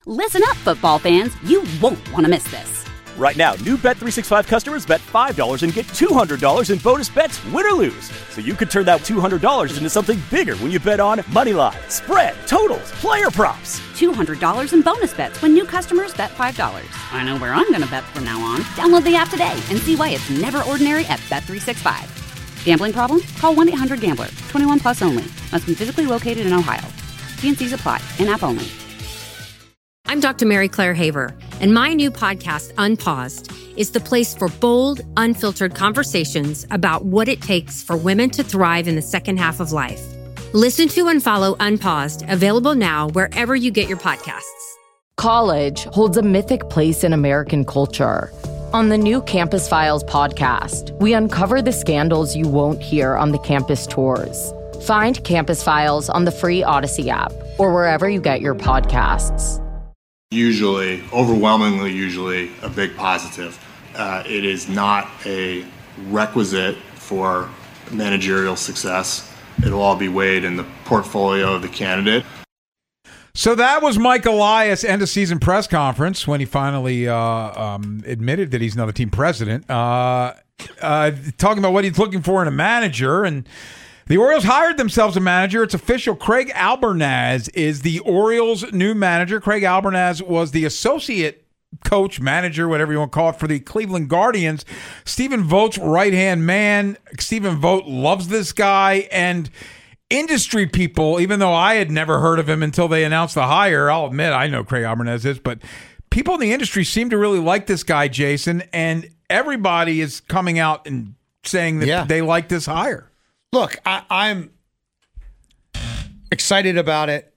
Listen up, football fans. You won't want to miss this. Right now, new Bet365 customers bet $5 and get $200 in bonus bets, win or lose. So you could turn that $200 into something bigger when you bet on money line, spread, totals, player props. $200 in bonus bets when new customers bet $5. I know where I'm going to bet from now on. Download the app today and see why it's never ordinary at Bet365. Gambling problem? Call 1-800-GAMBLER. 21 plus only. Must be physically located in Ohio. T&Cs apply. In-app only. I'm Dr. Mary Claire Haver, and my new podcast, Unpaused, is the place for bold, unfiltered conversations about what it takes for women to thrive in the second half of life. Listen to and follow Unpaused, available now wherever you get your podcasts. College holds a mythic place in American culture. On the new Campus Files podcast, we uncover the scandals you won't hear on the campus tours. Find Campus Files on the free Odyssey app or wherever you get your podcasts. Usually, overwhelmingly usually, a big positive. It is not a requisite for managerial success. It'll all be weighed in the portfolio of the candidate. So that was Mike Elias' end-of-season press conference when he finally admitted that he's another team president, talking about what he's looking for in a manager. And the Orioles hired themselves a manager. It's official. Craig Albernaz is the Orioles' new manager. Craig Albernaz was the associate coach, manager, whatever you want to call it, for the Cleveland Guardians. Stephen Vogt's right-hand man. Stephen Vogt loves this guy. And industry people, even though I had never heard of him until they announced the hire, I'll admit I know Craig Albernaz is, but people in the industry seem to really like this guy, Jason, and everybody is coming out and saying that they like this hire. Look, I'm excited about it.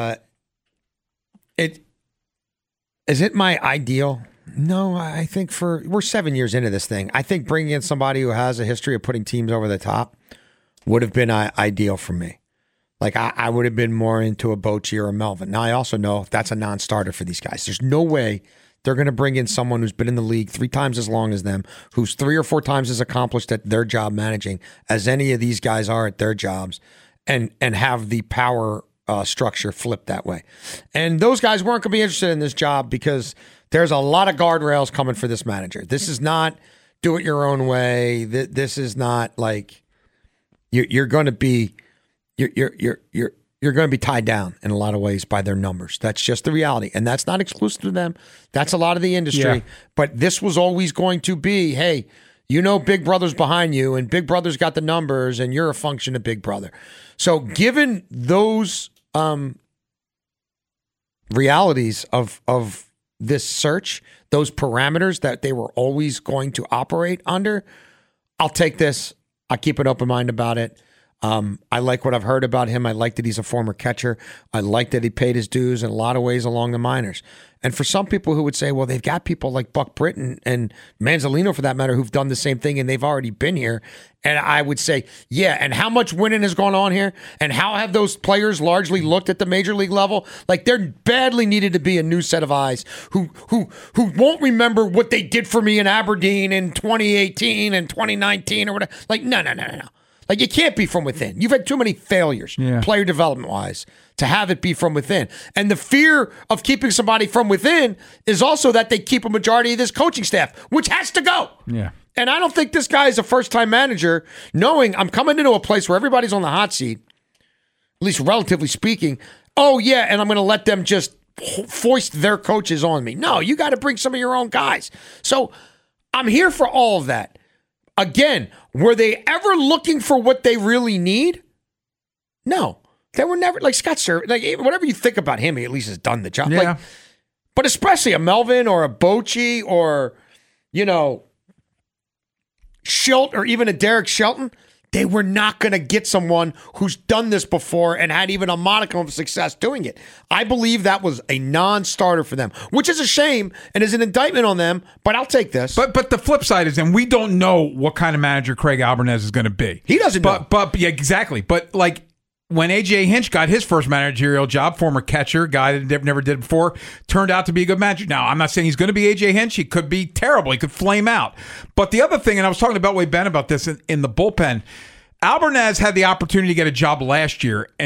Is it my ideal? No, I think we're 7 years into this thing. I think bringing in somebody who has a history of putting teams over the top would have been ideal for me. Like, I would have been more into a Bochy or a Melvin. Now, I also know that's a non-starter for these guys. There's no way they're going to bring in someone who's been in the league 3 times as long as them, who's 3 or 4 times as accomplished at their job managing as any of these guys are at their jobs, and have the power structure flipped that way. And those guys weren't going to be interested in this job because there's a lot of guardrails coming for this manager. This is not do it your own way. This is not like you're going to be you're going to be tied down in a lot of ways by their numbers. That's just the reality. And that's not exclusive to them. That's a lot of the industry. Yeah. But this was always going to be, hey, you know Big Brother's behind you, and Big Brother's got the numbers, and you're a function of Big Brother. So given those realities of this search, those parameters that they were always going to operate under, I'll take this. I'll keep an open mind about it. I like what I've heard about him. I like that he's a former catcher. I like that he paid his dues in a lot of ways along the minors. And for some people who would say, well, they've got people like Buck Britton and Manzolino, for that matter, who've done the same thing and they've already been here. And I would say, yeah, and how much winning has gone on here? And how have those players largely looked at the major league level? Like, there badly needed to be a new set of eyes who won't remember what they did for me in Aberdeen in 2018 and 2019 or whatever. Like, no. Like, you can't be from within. You've had too many failures, player development-wise, to have it be from within. And the fear of keeping somebody from within is also that they keep a majority of this coaching staff, which has to go. Yeah. And I don't think this guy is a first-time manager, knowing I'm coming into a place where everybody's on the hot seat, at least relatively speaking. Oh, yeah, and I'm going to let them just foist their coaches on me. No, you got to bring some of your own guys. So I'm here for all of that. Again, were they ever looking for what they really need? No. They were never, like Scott Servais, like whatever you think about him, he at least has done the job. Yeah. Like, but especially a Melvin or a Bochy or, Schilt or even a Derek Shelton, they were not going to get someone who's done this before and had even a modicum of success doing it. I believe that was a non-starter for them, which is a shame and is an indictment on them, but I'll take this. But the flip side is, and we don't know what kind of manager Craig Albernaz is going to be. He doesn't know. But yeah, exactly. But like when A.J. Hinch got his first managerial job, former catcher, guy that never did before, turned out to be a good manager. Now, I'm not saying he's going to be A.J. Hinch. He could be terrible. He could flame out. But the other thing, and I was talking about Wade Ben about this in the bullpen, Albernaz had the opportunity to get a job last year and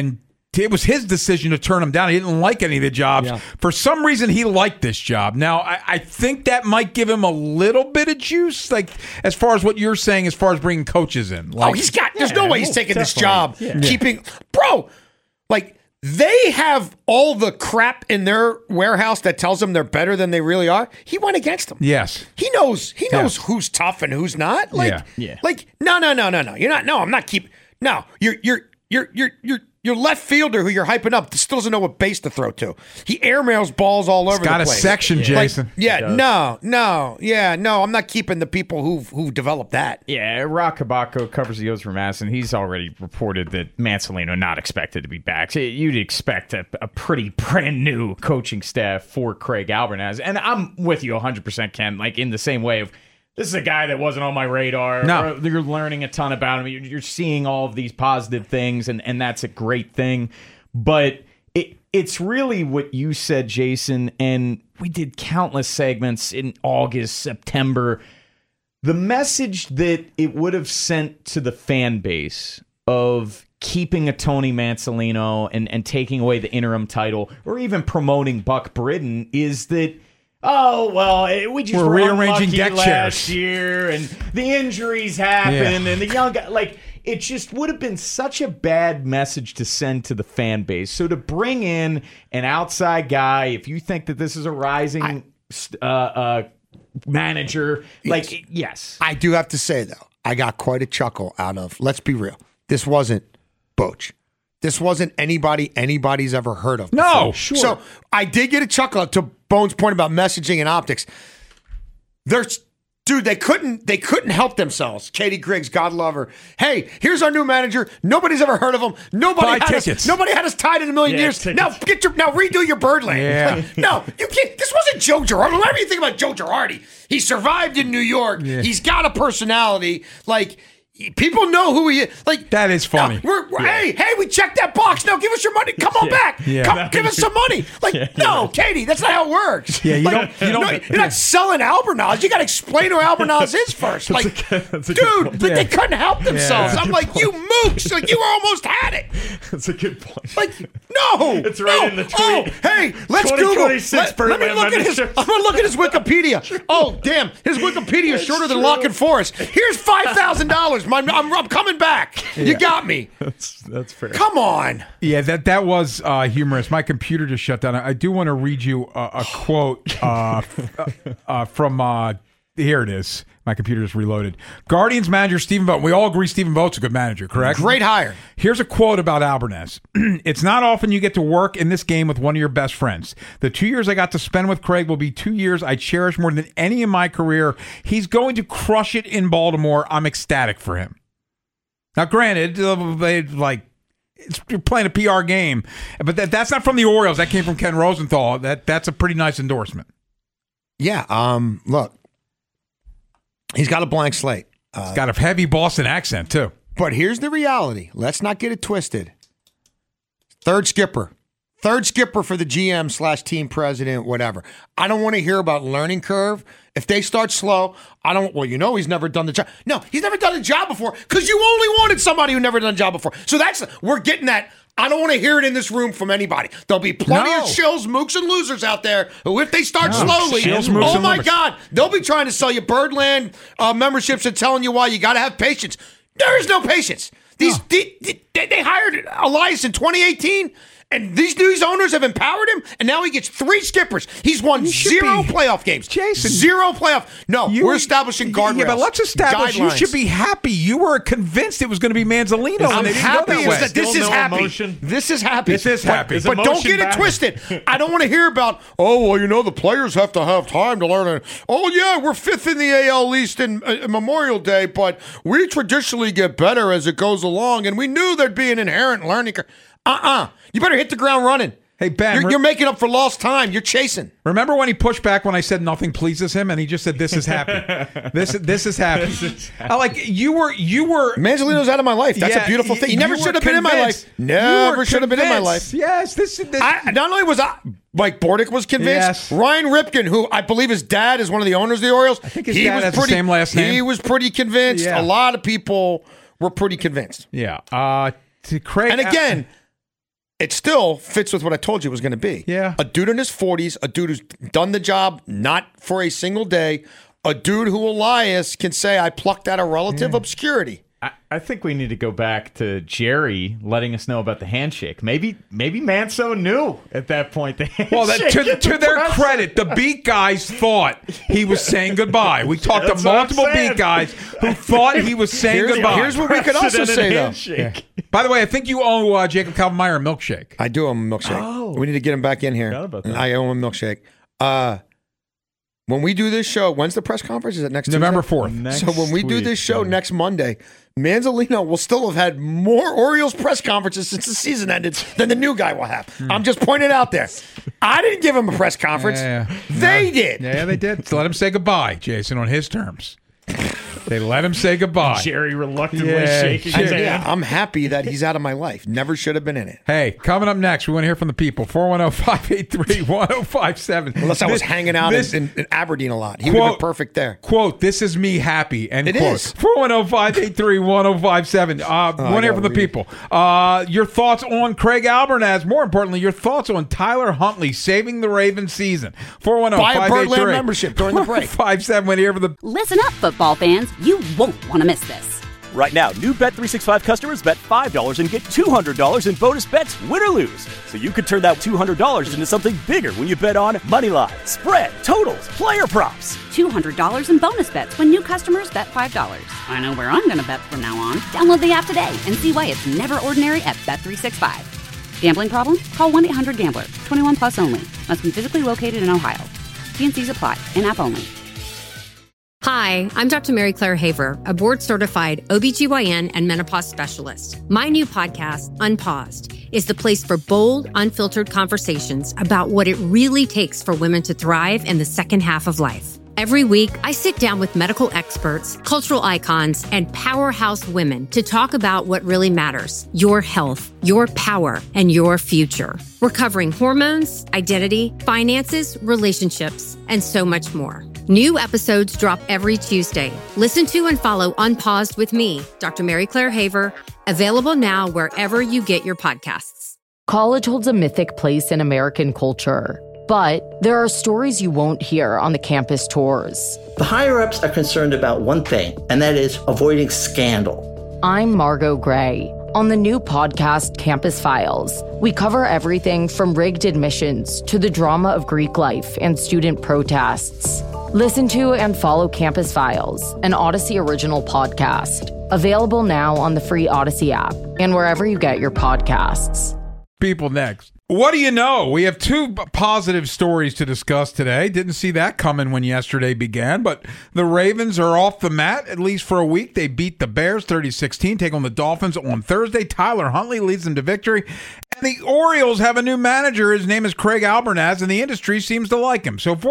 it was his decision to turn him down. He didn't like any of the jobs. Yeah. For some reason, he liked this job. Now, I think that might give him a little bit of juice, like as far as what you're saying, as far as bringing coaches in. Like, He's got. There's no way he's taking this job. Yeah. Keeping, bro, like they have all the crap in their warehouse that tells them they're better than they really are. He went against them. yes. He knows Yes. who's tough and who's not. Like, Yeah. like no. You're not. No, I'm not keeping. No, your left fielder who you're hyping up still doesn't know what base to throw to. He airmails balls all over the Got a place. section, Jason. No, I'm not keeping the people who've developed that. Yeah, Rock Kabako covers the O's for Madison. He's already reported that Mancelino not expected to be back. So you'd expect a pretty brand new coaching staff for Craig Albernaz. And I'm with you 100%, Ken, like in the same way of this is a guy that wasn't on my radar. No. You're learning a ton about him. You're seeing all of these positive things, and that's a great thing. But it's really what you said, Jason, and we did countless segments in August, September. The message that it would have sent to the fan base of keeping a Tony Mancelino and taking away the interim title, or even promoting Buck Britton, is that we just We're were rearranging unlucky deck last chairs. year, and the injuries happened, Yeah. and the young guy, like, it just would have been such a bad message to send to the fan base. So to bring in an outside guy, if you think that this is a rising manager, like, yes. I do have to say, though, I got quite a chuckle out of, let's be real, this wasn't Boch. This wasn't anybody's ever heard of. No, before. sure. So I did get a chuckle to Bone's point about messaging and optics. They couldn't help themselves. Katie Griggs, God love her. Hey, here's our new manager. Nobody's ever heard of him. Nobody had us tied in a million years. Tickets. Now redo your Birdland. Yeah. Like, no, you can't. This wasn't Joe Girardi. Whatever you think about Joe Girardi, he survived in New York. Yeah. He's got a personality. Like, people know who he is. Like, That is funny. No, Hey, we checked that box. No, give us your money. Come on back. Yeah. Come, give us some money. Like, no, Katie, that's not how it works. Yeah, you're not selling Albernaz. You got to explain who Albernaz is first. Like, dude, they couldn't help themselves. Yeah. I'm like, you mooks. Like, you almost had it. That's a good point. Like, no. It's right in the tweet. Oh, hey, let's Google. 2026 Let me look at his. I'm gonna look at his Wikipedia. Oh, damn, his Wikipedia is shorter than Lock and Forest. Here's $5,000. I'm coming back. You got me. That's fair. Come on. Yeah, that was humorous. My computer just shut down. I do want to read you a quote from here it is. My computer just reloaded. Guardians manager Stephen Vogt. We all agree Stephen Vogt's a good manager, correct? Great hire. Here's a quote about Albernaz. It's not often you get to work in this game with one of your best friends. The 2 years I got to spend with Craig will be 2 years I cherish more than any in my career. He's going to crush it in Baltimore. I'm ecstatic for him. Now, granted, you're playing a PR game, but that's not from the Orioles. That came from Ken Rosenthal. That's a pretty nice endorsement. Yeah. Look, he's got a blank slate. He's got a heavy Boston accent too. But here's the reality. Let's not get it twisted. Third skipper for the GM / team president, whatever. I don't want to hear about learning curve. If they start slow, he's never done the job. No, he's never done the job before because you only wanted somebody who never done the job before. So we're getting that. I don't want to hear it in this room from anybody. There'll be plenty of shills, mooks, and losers out there who, if they start slowly, oh my God, they'll be trying to sell you Birdland memberships and telling you why you got to have patience. There is no patience. They hired Elias in 2018. And these owners have empowered him, and now he gets 3 skippers. He's won 0 playoff games. Jason. 0 playoff. No, we're establishing guardrails. Yeah, but let's establish guidelines. You should be happy. You were convinced it was going to be Manzolino. I'm happy that this is happy. Emotion? This is happy. This is happy. But don't get it twisted. I don't want to hear about, the players have to have time to learn it. Oh, yeah, we're 5th in the AL East in Memorial Day, but we traditionally get better as it goes along, and we knew there'd be an inherent learning curve. You better hit the ground running. Hey, Ben. You're making up for lost time. You're chasing. Remember when he pushed back when I said nothing pleases him, and he just said, "This is happy. This is happy." You were. Manzolino's out of my life. That's a beautiful thing. He never should have been in my life. Never should have been in my life. Yes, this. Not only was Mike Bordick was convinced. Yes. Ryan Ripken, who I believe his dad is one of the owners of the Orioles. I think his dad has the same last name. He was pretty convinced. Yeah. A lot of people were pretty convinced. Yeah. To Craig. And again. it still fits with what I told you it was going to be. Yeah. A dude in his 40s, a dude who's done the job not for a single day, a dude who Elias can say, I plucked out of relative obscurity. I think we need to go back to Jerry letting us know about the handshake. Maybe Manso knew at that point. The handshake to their credit, the beat guys thought he was saying goodbye. We talked to multiple beat guys who thought he was saying goodbye. Here's what we could also say, though. Yeah. By the way, I think you owe Jacob Kaltenmeyer a milkshake. I do owe him a milkshake. Oh. We need to get him back in here. Forgot about that. I owe him a milkshake. When we do this show, when's the press conference? Is it next November Tuesday? 4th. So when we do this show next Monday, Manzolino will still have had more Orioles press conferences since the season ended than the new guy will have. I'm just pointing it out there. I didn't give him a press conference. They did. Yeah, they did. So let him say goodbye, Jason, on his terms. They let him say goodbye. Jerry reluctantly shaking his hand. I'm happy that he's out of my life. Never should have been in it. Hey, coming up next, we want to hear from the people. 410-583-1057. Unless I was hanging out in Aberdeen a lot. He would have been perfect there. Quote, this is me happy. End it quote. is. 410-583-1057. Want to hear from the people. Your thoughts on Craig Albernaz. More importantly, your thoughts on Tyler Huntley saving the Ravens season. 410-583. Buy a Birdland membership during the break. 5-7. Want to hear from the... Listen up, football fans. You won't want to miss this. Right now, new Bet365 customers bet $5 and get $200 in bonus bets, win or lose. So you could turn that $200 into something bigger when you bet on Moneyline, spread, totals, player props. $200 in bonus bets when new customers bet $5. I know where I'm going to bet from now on. Download the app today and see why it's never ordinary at Bet365. Gambling problem? Call 1-800-GAMBLER. 21 plus only. Must be physically located in Ohio. T&Cs apply. In-app only. Hi, I'm Dr. Mary Claire Haver, a board-certified OBGYN and menopause specialist. My new podcast, Unpaused, is the place for bold, unfiltered conversations about what it really takes for women to thrive in the second half of life. Every week, I sit down with medical experts, cultural icons, and powerhouse women to talk about what really matters: your health, your power, and your future. We're covering hormones, identity, finances, relationships, and so much more. New episodes drop every Tuesday. Listen to and follow Unpaused with me, Dr. Mary Claire Haver, available now wherever you get your podcasts. College holds a mythic place in American culture, but there are stories you won't hear on the campus tours. The higher-ups are concerned about one thing, and that is avoiding scandal. I'm Margot Gray. On the new podcast, Campus Files, we cover everything from rigged admissions to the drama of Greek life and student protests. Listen to and follow Campus Files, an Odyssey original podcast. Available now on the free Odyssey app and wherever you get your podcasts. People next. What do you know? We have two positive stories to discuss today. Didn't see that coming when yesterday began, but the Ravens are off the mat, at least for a week. They beat the Bears 30-16, take on the Dolphins on Thursday. Tyler Huntley leads them to victory. And the Orioles have a new manager. His name is Craig Albernaz, and the industry seems to like him. So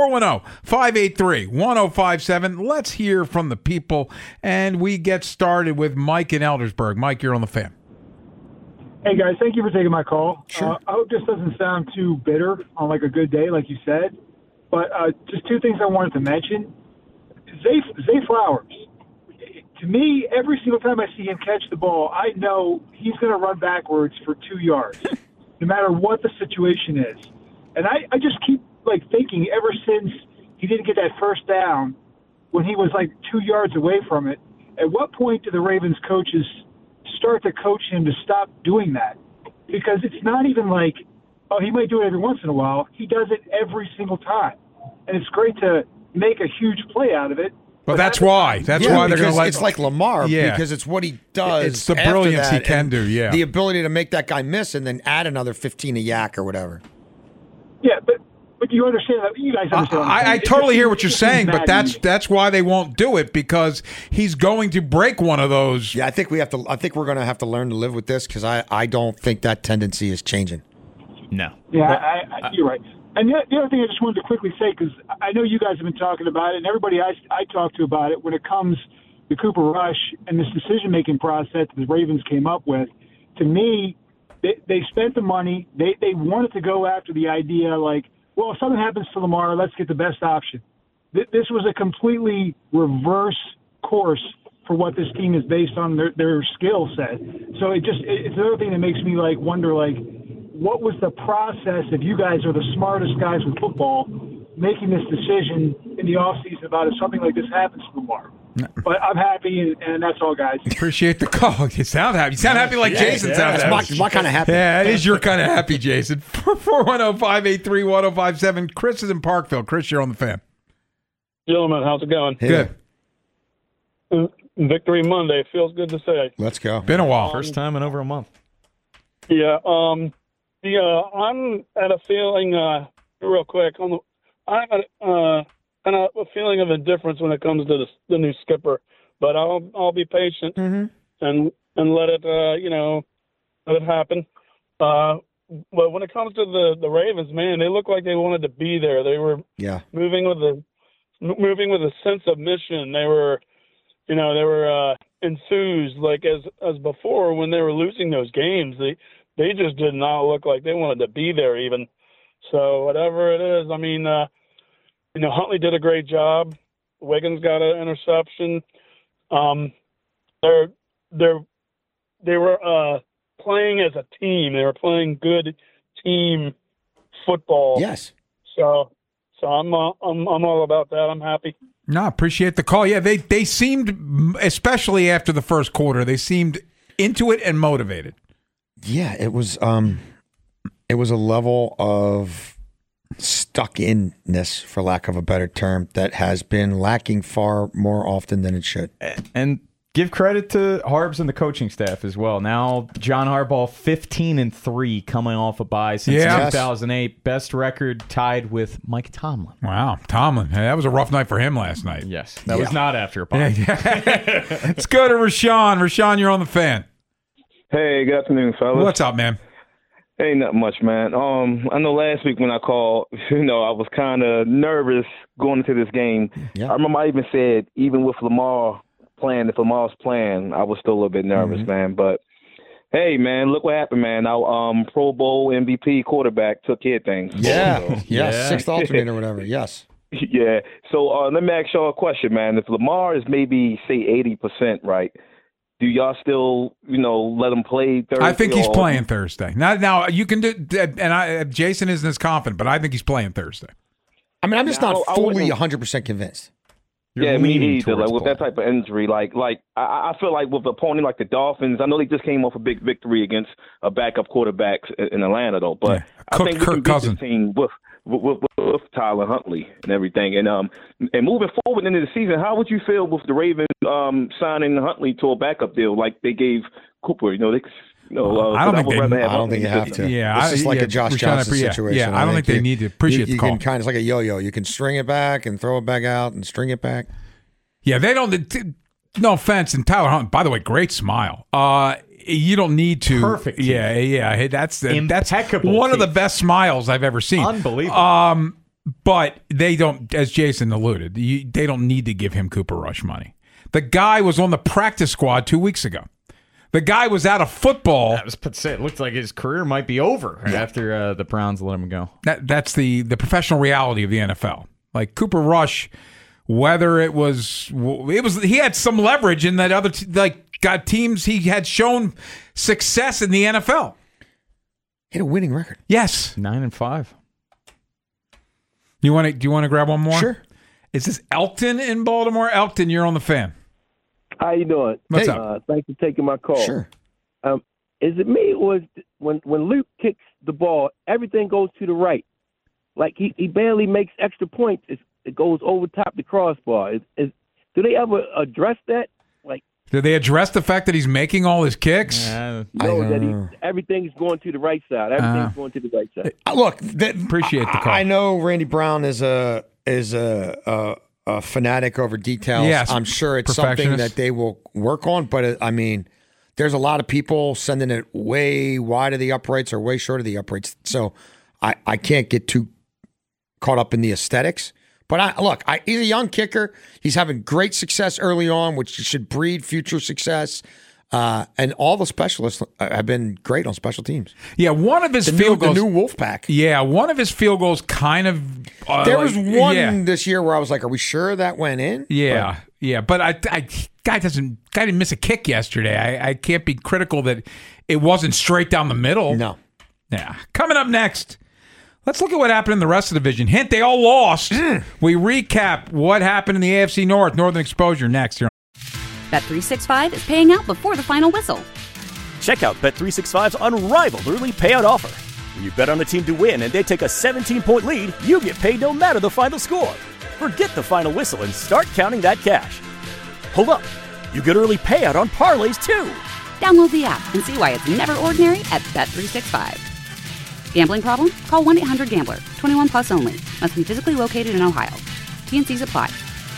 410-583-1057. Let's hear from the people, and we get started with Mike in Eldersburg. Mike, you're on the Fan. Hey, guys, thank you for taking my call. Sure. I hope this doesn't sound too bitter on like a good day, like you said. But just two things I wanted to mention. Zay Flowers. To me, every single time I see him catch the ball, I know he's going to run backwards for 2 yards, no matter what the situation is. And I just keep like thinking ever since he didn't get that first down when he was like 2 yards away from it, at what point do the Ravens coaches start to coach him to stop doing that? Because it's not even like, oh, he might do it every once in a while. He does it every single time. And it's great to make a huge play out of it. But that's why. That's why they're going to let... It's like Lamar, Yeah. because it's what he does. It's the after brilliance he that, can and do, yeah. The ability to make that guy miss and then add another 15 a yak or whatever. Yeah, but you understand that. You guys understand what I'm saying. I totally hear what you're saying, but Madden. that's why they won't do it, because he's going to break one of those. Yeah, I think we're going to have to learn to live with this, because I don't think that tendency is changing. No. Yeah, you're right. And the other thing I just wanted to quickly say, because I know you guys have been talking about it, and everybody I talk to about it, when it comes to Cooper Rush and this decision-making process the Ravens came up with, to me, they spent the money. They wanted to go after the idea like, well, if something happens to Lamar, let's get the best option. This was a completely reverse course for what this team is based on their skill set. So it's another thing that makes me like wonder like, what was the process, if you guys are the smartest guys with football, making this decision in the offseason about if something like this happens to Lamar? But I'm happy, and that's all, guys. Appreciate the call. You sound happy. You sound happy like Jason sounds happy. That's my kind of happy. Yeah, it is your kind of happy, Jason. 410-583-1057. Chris is in Parkville. Chris, you're on the Fan. Gentlemen, how's it going? Good. Victory Monday. Feels good to say. Let's go. Been a while. First time in over a month. Yeah. I'm at a feeling, real quick, I'm at kind of a feeling of indifference when it comes to the new skipper. But I'll be patient and let it, let it happen. But when it comes to the Ravens, man, they look like they wanted to be there. They were moving with a sense of mission. They were, enthused like as before when they were losing those games. They just did not look like they wanted to be there even. So whatever it is, I mean, Huntley did a great job. Wiggins got an interception. They were playing as a team. They were playing good team football. Yes. So I'm all about that. I'm happy. No, appreciate the call. Yeah, they seemed, especially after the first quarter, they seemed into it and motivated. Yeah, it was a level of stuck-inness, for lack of a better term, that has been lacking far more often than it should. And give credit to Harbs and the coaching staff as well. Now, John Harbaugh, 15-3 coming off a bye since 2008. Best record tied with Mike Tomlin. Wow, Tomlin. Hey, that was a rough night for him last night. Yes, that was not after a bye. Let's go to Rashawn. Rashawn, you're on the Fan. Hey, good afternoon, fellas. What's up, man? Ain't not much, man. I know last week when I called, I was kind of nervous going into this game. Yeah. I remember I even said, even with Lamar playing, if Lamar's playing, I was still a little bit nervous, man. But, hey, man, look what happened, man. Our Pro Bowl MVP quarterback took care of things. Yeah, sixth alternate or whatever, yes. Yeah. So let me ask y'all a question, man. If Lamar is maybe, say, 80%, right, do y'all still, let him play Thursday? I think he's playing Thursday. Now you can do, and Jason isn't as confident, but I think he's playing Thursday. I mean, I'm just not fully 100% convinced. Yeah, me either. Like with that type of injury, like I feel like with an opponent like the Dolphins, I know they just came off a big victory against a backup quarterback in Atlanta, though. But I think we can beat this team with Tyler Huntley and everything. And moving forward into the season, how would you feel with the Ravens signing Huntley to a backup deal like they gave Cooper? I don't think you have to. Yeah, this is like a Josh Johnson situation. Yeah, I don't think they need to appreciate the call. You can it's like a yo-yo. You can string it back and throw it back out and string it back. Yeah, they don't. No offense, and Tyler Hunt. By the way, great smile. You don't need to. Perfect. Yeah. That's impeccable. One of the best smiles I've ever seen. Unbelievable. But they don't, as Jason alluded, they don't need to give him Cooper Rush money. The guy was on the practice squad 2 weeks ago. The guy was out of football. It looked like his career might be over after the Browns let him go. That's the professional reality of the NFL. Like Cooper Rush, whether it was he had some leverage in that other got teams. He had shown success in the NFL. He had a winning record. Yes, 9-5. Do you want to grab one more? Sure. Is this Elton in Baltimore? Elton, you're on the Fan. How you doing? What's up? Thanks for taking my call. Sure. Is it me or is when Luke kicks the ball, everything goes to the right? Like he barely makes extra points. It goes over top the crossbar. Do they ever address that? Like, do they address the fact that he's making all his kicks? Everything's going to the right side. Everything's going to the right side. Look, appreciate the call. I know Randy Brown is a fanatic over details. Yes, I'm sure it's something that they will work on. But I mean, there's a lot of people sending it way wide of the uprights or way short of the uprights. So I can't get too caught up in the aesthetics. But he's a young kicker. He's having great success early on, which should breed future success. And all the specialists have been great on special teams. Yeah, one of his field goals. The new Wolfpack. Yeah, one of his field goals kind of. There was one this year where I was like, "Are we sure that went in?" Yeah, but guy didn't miss a kick yesterday. I can't be critical that it wasn't straight down the middle. No. Yeah. Coming up next, let's look at what happened in the rest of the division. Hint, they all lost. We recap what happened in the AFC North, Northern Exposure, next here. Bet365 is paying out before the final whistle. Check out Bet365's unrivaled early payout offer. When you bet on a team to win and they take a 17-point lead, you get paid no matter the final score. Forget the final whistle and start counting that cash. Hold up. You get early payout on parlays, too. Download the app and see why it's never ordinary at Bet365. Gambling problem? Call 1-800-GAMBLER. 21 plus only. Must be physically located in Ohio. T&Cs apply.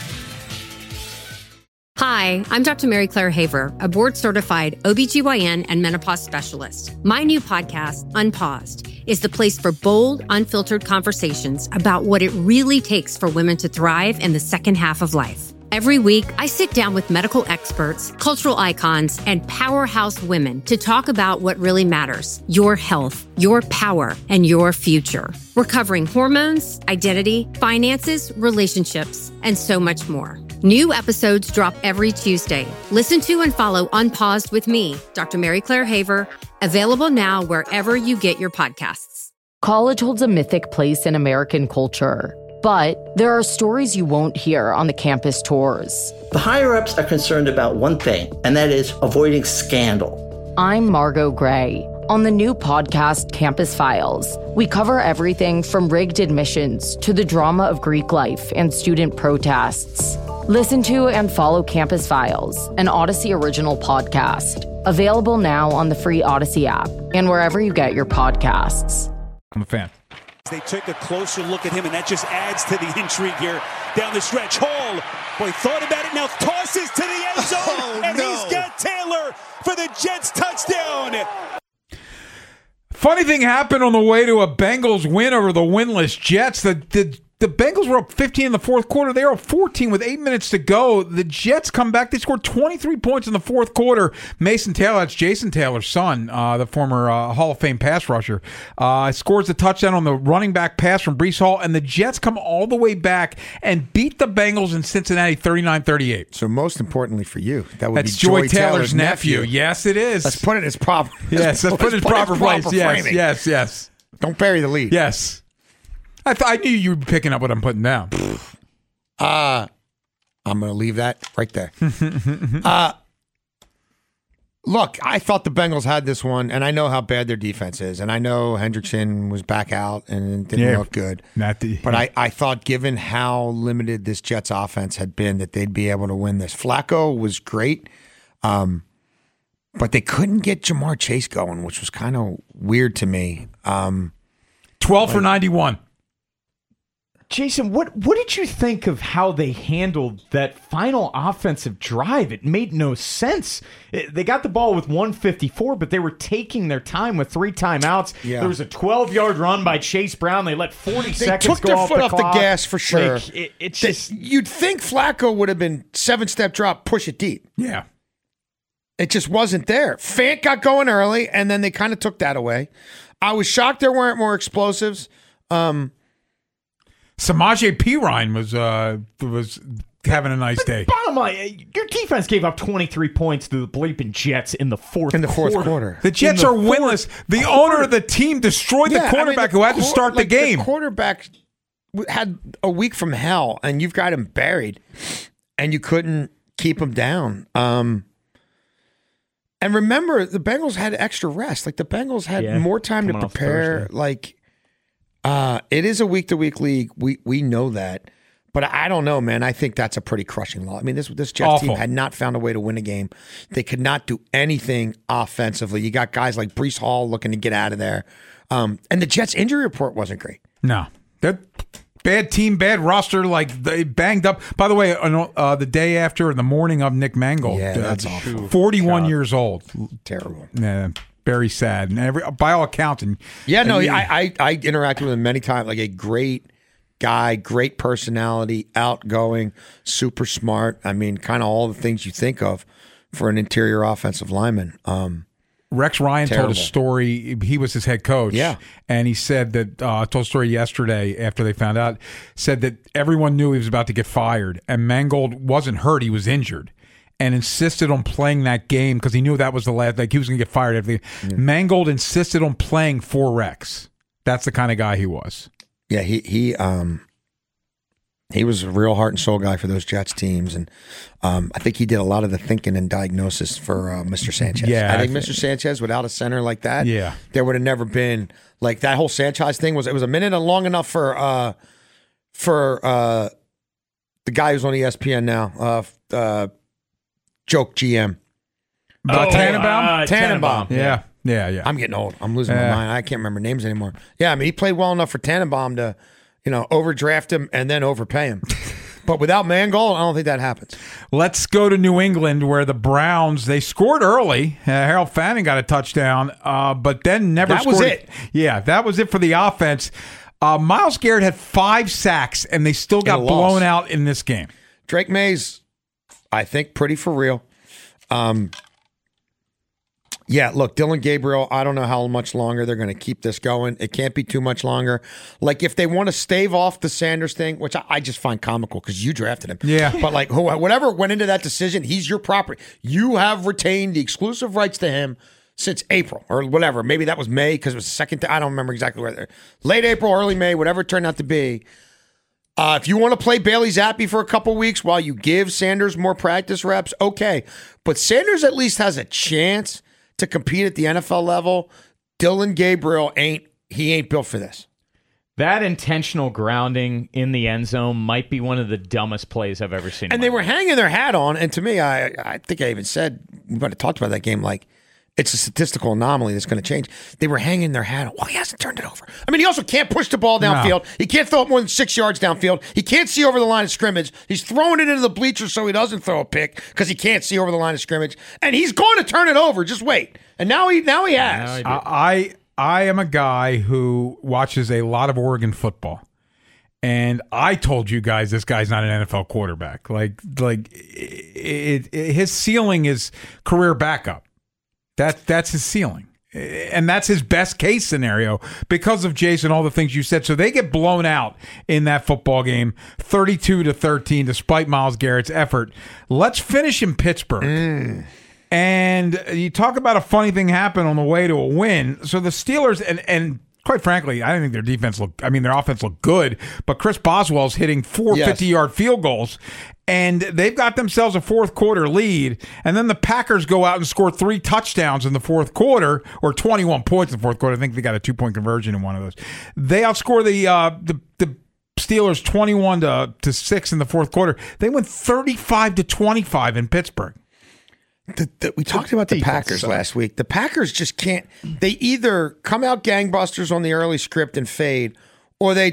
Hi, I'm Dr. Mary Claire Haver, a board-certified OBGYN and menopause specialist. My new podcast, Unpaused, is the place for bold, unfiltered conversations about what it really takes for women to thrive in the second half of life. Every week, I sit down with medical experts, cultural icons, and powerhouse women to talk about what really matters: your health, your power, and your future. We're covering hormones, identity, finances, relationships, and so much more. New episodes drop every Tuesday. Listen to and follow Unpaused with me, Dr. Mary Claire Haver, available now wherever you get your podcasts. College holds a mythic place in American culture, but there are stories you won't hear on the campus tours. The higher-ups are concerned about one thing, and that is avoiding scandal. I'm Margot Gray. On the new podcast, Campus Files, we cover everything from rigged admissions to the drama of Greek life and student protests. Listen to and follow Campus Files, an Odyssey original podcast. Available now on the free Odyssey app and wherever you get your podcasts. I'm a fan. They took a closer look at him, and that just adds to the intrigue here down the stretch. Hall, boy, thought about it, now tosses to the end zone, and he's got Taylor for the Jets touchdown. Funny thing happened on the way to a Bengals win over the winless Jets. The Bengals were up 15 in the fourth quarter. They were up 14 with 8 minutes to go. The Jets come back. They scored 23 points in the fourth quarter. Mason Taylor, that's Jason Taylor's son, the former Hall of Fame pass rusher, scores the touchdown on the running back pass from Breece Hall, and the Jets come all the way back and beat the Bengals in Cincinnati 39-38. So most importantly for you, that's be Joy Taylor's nephew. Yes, it is. Let's put it in its proper. Yes, let's put it in its proper place. Yes. Don't bury the lead. Yes. I knew you were picking up what I'm putting down. I'm going to leave that right there. Look, I thought the Bengals had this one, and I know how bad their defense is, and I know Hendrickson was back out and didn't look good. But I thought, given how limited this Jets offense had been, that they'd be able to win this. Flacco was great, but they couldn't get Jamar Chase going, which was kind of weird to me. 12 for 91. Jason, what did you think of how they handled that final offensive drive? It made no sense. They got the ball with 1:54, but they were taking their time with 3 timeouts. Yeah. There was a 12-yard run by Chase Brown. They let 40 seconds go off the clock. They took their foot off the gas for sure. Like, it's just... You'd think Flacco would have been 7-step drop, push it deep. Yeah. It just wasn't there. Fant got going early, and then they kind of took that away. I was shocked there weren't more explosives. Samaje Perine was having a nice day. Bottom line, your defense gave up 23 points to the bleeping Jets in the fourth quarter. The Jets are winless. The owner of the team destroyed the quarterback who had to start the game. The quarterback had a week from hell, and you've got him buried, and you couldn't keep him down. And remember, the Bengals had extra rest. Like, the Bengals had more time to prepare. Like, it is a week-to-week league. We know that. But I don't know, man. I think that's a pretty crushing loss. I mean, this Jets team had not found a way to win a game. They could not do anything offensively. You got guys like Breece Hall looking to get out of there. And the Jets' injury report wasn't great. No. They're bad team, bad roster. Like, they banged up. By the way, the day after, the morning of Nick Mangold. Yeah, that's awful. 41 years old. Terrible. Yeah. Very sad. And by all accounts. I interacted with him many times. Like, a great guy, great personality, outgoing, super smart. I mean, kind of all the things you think of for an interior offensive lineman. Rex Ryan told a story. He was his head coach. Yeah. And he said that, told a story yesterday after they found out, said that everyone knew he was about to get fired. And Mangold wasn't hurt. He was injured. and insisted on playing that game because he knew that was the last. Like he was going to get fired. Everything. Mangold insisted on playing for Rex. That's the kind of guy he was. Yeah, he was a real heart and soul guy for those Jets teams, and I think he did a lot of the thinking and diagnosis for Mr. Sanchez. Yeah, I think Mr. Sanchez, without a center like that, there would have never been like that whole Sanchez thing. It was a minute and long enough for the guy who's on ESPN now, joke GM. Tannenbaum? Tannenbaum. Yeah. I'm getting old. I'm losing my mind. I can't remember names anymore. Yeah, I mean, he played well enough for Tannenbaum to, overdraft him and then overpay him. But without Mangold, I don't think that happens. Let's go to New England, where the Browns, they scored early. Harold Fanning got a touchdown, but then never scored. That was it. Yeah, that was it for the offense. Myles Garrett had 5 sacks, and they still got blown out in this game. Drake May's, I think, pretty for real. Yeah, look, Dylan Gabriel, I don't know how much longer they're going to keep this going. It can't be too much longer. Like, if they want to stave off the Sanders thing, which I just find comical because you drafted him. Yeah. But, like, whatever went into that decision, he's your property. You have retained the exclusive rights to him since April or whatever. Maybe that was May because it was the second. I don't remember exactly where they're. Late April, early May, whatever it turned out to be. If you want to play Bailey Zappi for a couple weeks while you give Sanders more practice reps, okay. But Sanders at least has a chance to compete at the NFL level. Dylan Gabriel ain't built for this. That intentional grounding in the end zone might be one of the dumbest plays I've ever seen. And they were hanging their hat on, and to me, I think I even said, we might have talked about that game, like, it's a statistical anomaly that's going to change. They were hanging their hat on. Well, he hasn't turned it over. I mean, he also can't push the ball downfield. No. He can't throw it more than 6 yards downfield. He can't see over the line of scrimmage. He's throwing it into the bleachers so he doesn't throw a pick because he can't see over the line of scrimmage. And he's going to turn it over. Just wait. And now he has. I am a guy who watches a lot of Oregon football. And I told you guys this guy's not an NFL quarterback. His ceiling is career backup. That's his ceiling. And that's his best case scenario because of Jason, all the things you said. So they get blown out in that football game, 32-13, despite Myles Garrett's effort. Let's finish in Pittsburgh. And you talk about a funny thing happened on the way to a win. So the Steelers, and quite frankly, I don't think their offense looked good, but Chris Boswell's hitting 4 50-yard field goals, and they've got themselves a fourth quarter lead, and then the Packers go out and score 3 touchdowns in the fourth quarter, or 21 points in the fourth quarter. I think they got a 2-point conversion in one of those. They outscore the Steelers 21-6 in the fourth quarter. They went 35-25 in Pittsburgh. We talked about the Packers last week. The Packers just can't. They either come out gangbusters on the early script and fade, or they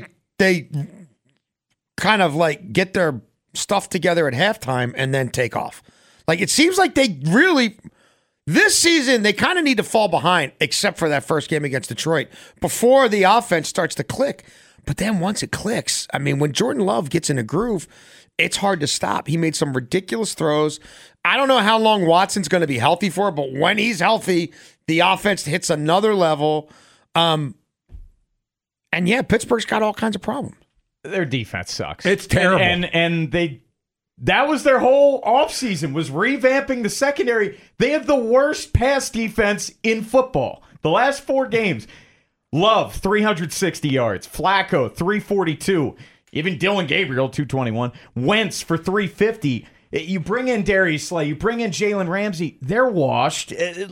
kind of like get their stuff together at halftime and then take off. Like, it seems like they really, this season, they kind of need to fall behind, except for that first game against Detroit, before the offense starts to click. But then once it clicks, I mean, when Jordan Love gets in a groove, it's hard to stop. He made some ridiculous throws. I don't know how long Watson's going to be healthy for, but when he's healthy, the offense hits another level. And yeah, Pittsburgh's got all kinds of problems. Their defense sucks. It's terrible. And that was their whole offseason, was revamping the secondary. They have the worst pass defense in football. The last 4 games, Love, 360 yards. Flacco, 342. Even Dylan Gabriel, 221. Wentz for 350. You bring in Darius Slay. You bring in Jalen Ramsey. They're washed.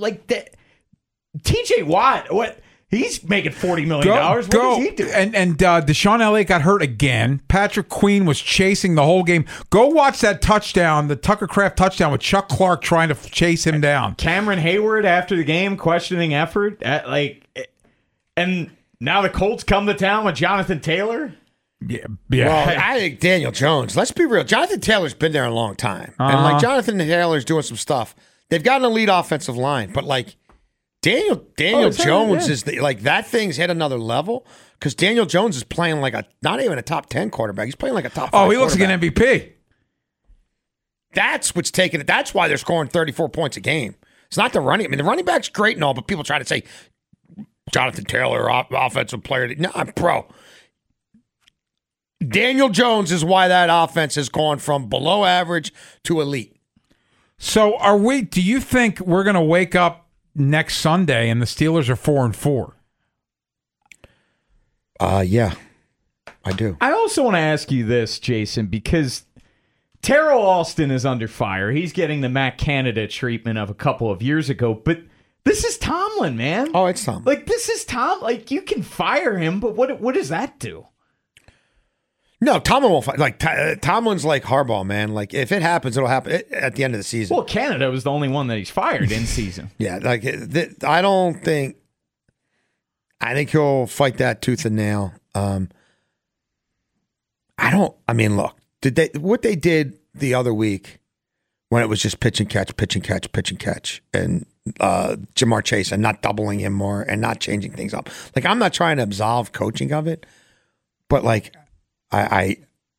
TJ Watt, what? He's making $40 million. What does he do? And Deshaun Elliott got hurt again. Patrick Queen was chasing the whole game. Go watch that touchdown, the Tucker Kraft touchdown with Chuck Clark trying to chase him down. Cameron Hayward after the game questioning effort. And now the Colts come to town with Jonathan Taylor. Yeah. Well, I think Daniel Jones. Let's be real. Jonathan Taylor's been there a long time, and Jonathan Taylor's doing some stuff. They've got an elite offensive line, but Daniel Jones is that thing's hit another level because Daniel Jones is playing like not even a top 10 quarterback. He's playing like a top 5 he looks like an MVP. That's what's taking it. That's why they're scoring 34 points a game. It's not the running. I mean, the running back's great and all, but people try to say Jonathan Taylor, offensive player. No, bro. Daniel Jones is why that offense has gone from below average to elite. So do you think we're going to wake up next Sunday and the Steelers are 4-4? Yeah, I do. I also want to ask you this, Jason, because Terrell Austin is under fire. He's getting the Matt Canada treatment of a couple of years ago, but this is Tomlin, man. Oh, it's Tomlin. Like, this is Tom. Like, you can fire him, but what does that do? No, Tomlin won't fight. Like, Tomlin's like Harbaugh, man. Like, if it happens, it'll happen at the end of the season. Well, Canada was the only one that he's fired in season. Yeah, like, I think he'll fight that tooth and nail. Look, what they did the other week when it was just pitch and catch, and Jamar Chase and not doubling him more and not changing things up. Like, I'm not trying to absolve coaching of it, but like, I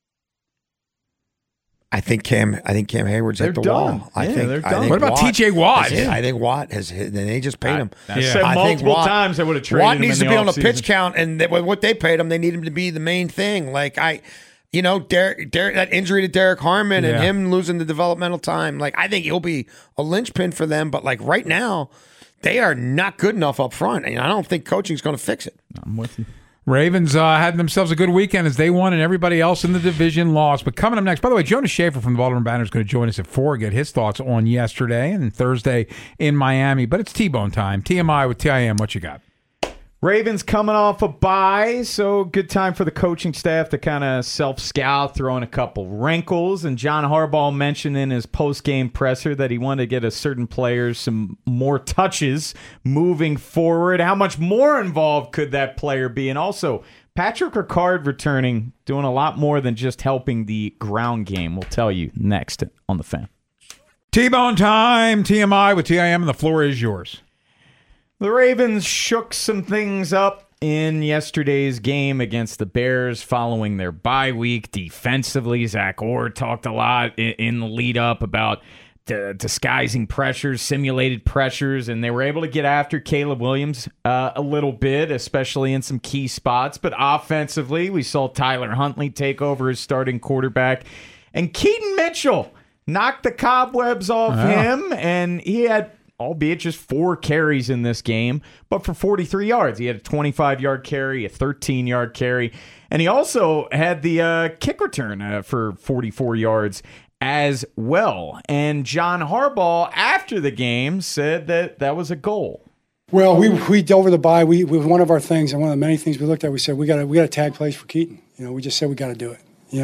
think Cam Hayward's hit the wall. They're done. What about TJ Watt? I think Watt has hit, and they just paid him. I said multiple times they would have traded Watt him. Needs in to be the on the pitch count, and what they paid him, they need him to be the main thing. Like Derek, that injury to Derek Harmon and him losing the developmental time. Like, I think he'll be a linchpin for them. But like right now, they are not good enough up front, and I don't think coaching's going to fix it. I'm with you. Ravens had themselves a good weekend as they won and everybody else in the division lost. But coming up next, by the way, Jonas Schaefer from the Baltimore Banner is going to join us at 4, get his thoughts on yesterday and Thursday in Miami. But it's T-Bone time. TMI with TIM. What you got? Ravens coming off a bye, so good time for the coaching staff to kind of self-scout, throw in a couple wrinkles. And John Harbaugh mentioned in his post-game presser that he wanted to get a certain player some more touches moving forward. How much more involved could that player be? And also, Patrick Ricard returning, doing a lot more than just helping the ground game. We'll tell you next on The Fan. T-Bone time, TMI with TIM, and the floor is yours. The Ravens shook some things up in yesterday's game against the Bears following their bye week. Defensively, Zach Orr talked a lot in the lead up about disguising pressures, simulated pressures, and they were able to get after Caleb Williams a little bit, especially in some key spots. But offensively, we saw Tyler Huntley take over as starting quarterback, and Keaton Mitchell knocked the cobwebs off him, and he had, albeit just 4 carries in this game, but for 43 yards. He had a 25-yard carry, a 13-yard carry, and he also had the kick return for 44 yards as well. And John Harbaugh, after the game, said that was a goal. Well, we over the bye. We one of our things, and one of the many things we looked at, we said we got to tag plays for Keaton. We just said we got to do it.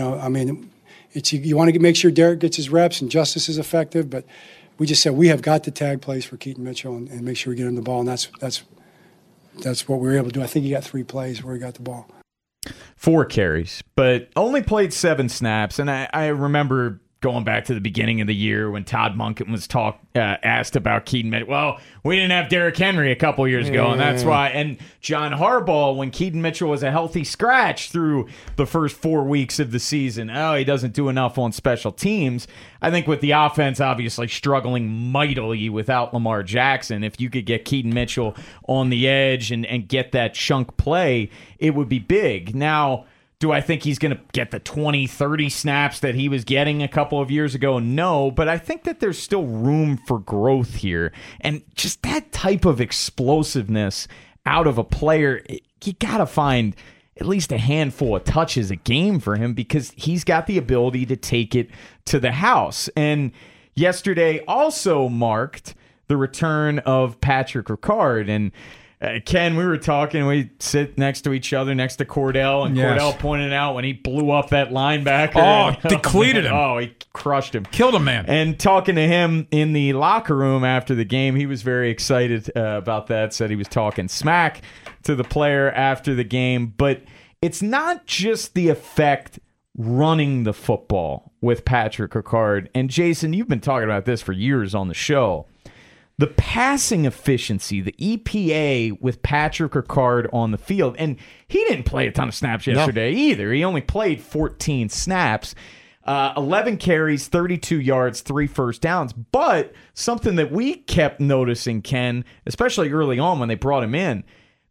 It's you want to make sure Derek gets his reps and Justice is effective, but we just said we have got to tag plays for Keaton Mitchell and make sure we get him the ball, and that's what we were able to do. I think he got 3 plays where he got the ball. 4 carries, but only played 7 snaps, and I remember going back to the beginning of the year when Todd Monken was asked about Keaton Mitchell. Well, we didn't have Derrick Henry a couple years ago, and that's why. And John Harbaugh, when Keaton Mitchell was a healthy scratch through the first 4 weeks of the season, he doesn't do enough on special teams. I think with the offense obviously struggling mightily without Lamar Jackson, if you could get Keaton Mitchell on the edge and get that chunk play, it would be big. Now, do I think he's going to get the 20, 30 snaps that he was getting a couple of years ago? No, but I think that there's still room for growth here. And just that type of explosiveness out of a player, you got to find at least a handful of touches a game for him because he's got the ability to take it to the house. And yesterday also marked the return of Patrick Ricard. And Ken, we were talking, we sit next to each other, next to Cordell, and Cordell pointed out when he blew up that linebacker. Depleted him. He crushed him. Killed him, man. And talking to him in the locker room after the game, he was very excited about that, said he was talking smack to the player after the game. But it's not just the effect running the football with Patrick Ricard. And Jason, you've been talking about this for years on the show. The passing efficiency, the EPA with Patrick Ricard on the field, and he didn't play a ton of snaps yesterday either. He only played 14 snaps, 11 carries, 32 yards, 3 first downs. But something that we kept noticing, Ken, especially early on when they brought him in,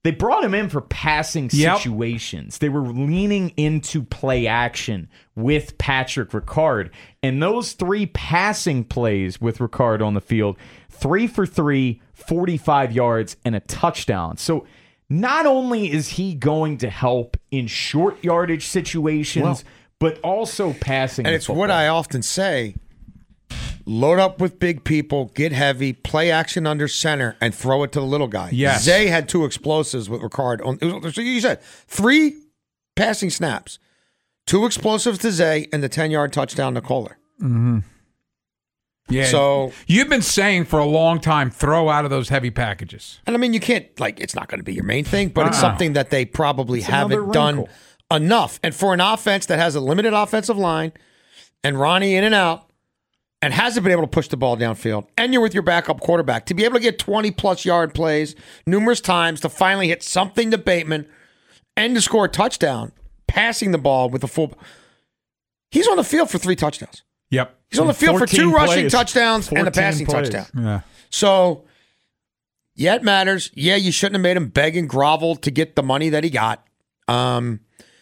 They brought him in for passing situations. They were leaning into play action with Patrick Ricard. And those 3 passing plays with Ricard on the field, 3 for 3, 45 yards, and a touchdown. So not only is he going to help in short yardage situations, but also passing. And the it's football. what I often say. Load up with big people, get heavy, play action under center, and throw it to the little guy. Yes. Zay had 2 explosives with Ricard. So you said 3 passing snaps, 2 explosives to Zay, and the 10-yard touchdown to Kohler. Mm-hmm. Yeah. So you've been saying for a long time, throw out of those heavy packages. And I mean, you can't, it's not going to be your main thing, but it's something that they probably haven't done enough. And for an offense that has a limited offensive line and Ronnie in and out, and hasn't been able to push the ball downfield, and you're with your backup quarterback, to be able to get 20-plus yard plays numerous times, to finally hit something to Bateman, and to score a touchdown, passing the ball with a full... He's on the field for 3 touchdowns. Yep. He's on the field for 2 rushing touchdowns and a passing touchdown. Yeah. So, yeah, it matters. Yeah, you shouldn't have made him beg and grovel to get the money that he got. And,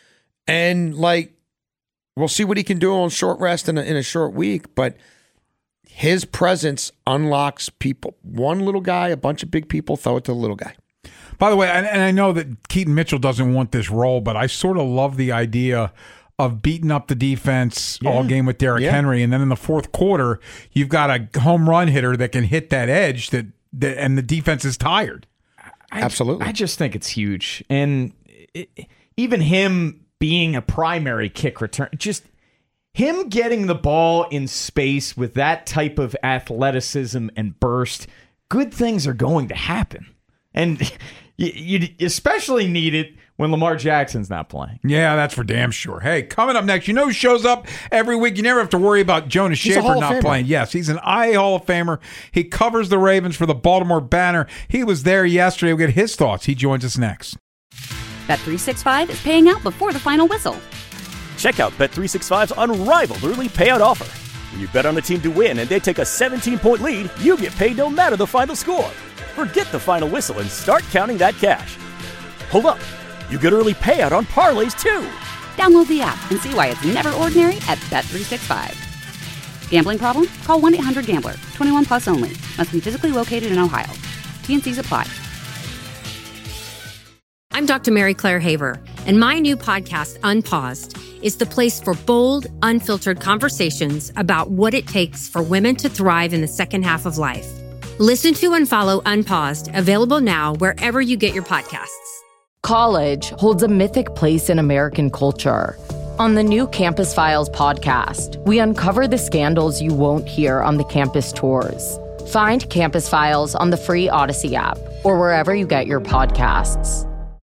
we'll see what he can do on short rest in a short week, but... His presence unlocks people. One little guy, a bunch of big people, throw it to the little guy. By the way, and I know that Keaton Mitchell doesn't want this role, but I sort of love the idea of beating up the defense all game with Derrick Henry, and then in the fourth quarter, you've got a home run hitter that can hit that edge and the defense is tired. Absolutely. I just think it's huge. And even him being a primary kick return, just... Him getting the ball in space with that type of athleticism and burst, good things are going to happen. And you especially need it when Lamar Jackson's not playing. Yeah, that's for damn sure. Hey, coming up next, you know who shows up every week? You never have to worry about Jonas Schaefer not playing. Yes, he's an IA Hall of Famer. He covers the Ravens for the Baltimore Banner. He was there yesterday. We'll get his thoughts. He joins us next. Bet365 is paying out before the final whistle. Check out Bet365's unrivaled early payout offer. When you bet on a team to win and they take a 17-point lead, you get paid no matter the final score. Forget the final whistle and start counting that cash. Hold up. You get early payout on parlays, too. Download the app and see why it's never ordinary at Bet365. Gambling problem? Call 1-800-GAMBLER. 21 plus only. Must be physically located in Ohio. T&Cs apply. I'm Dr. Mary Claire Haver, and my new podcast, Unpaused, is the place for bold, unfiltered conversations about what it takes for women to thrive in the second half of life. Listen to and follow Unpaused, available now wherever you get your podcasts. College holds a mythic place in American culture. On the new Campus Files podcast, we uncover the scandals you won't hear on the campus tours. Find Campus Files on the free Odyssey app or wherever you get your podcasts.